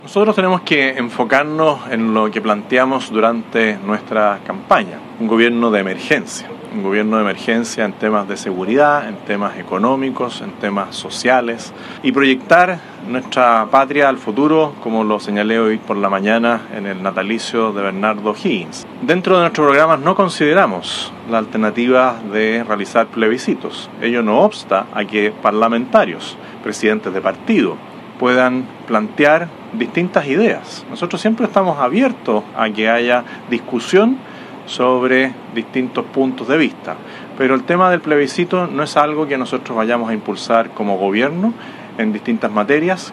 Nosotros tenemos que enfocarnos en lo que planteamos durante nuestra campaña, un gobierno de emergencia en temas de seguridad, en temas económicos, en temas sociales y proyectar nuestra patria al futuro, como lo señalé hoy por la mañana en el natalicio de Bernardo Higgins. Dentro de nuestro programa no consideramos la alternativa de realizar plebiscitos. Ello no obsta a que parlamentarios, presidentes de partido, puedan plantear distintas ideas. Nosotros siempre estamos abiertos a que haya discusión sobre distintos puntos de vista, pero el tema del plebiscito no es algo que nosotros vayamos a impulsar como gobierno en distintas materias.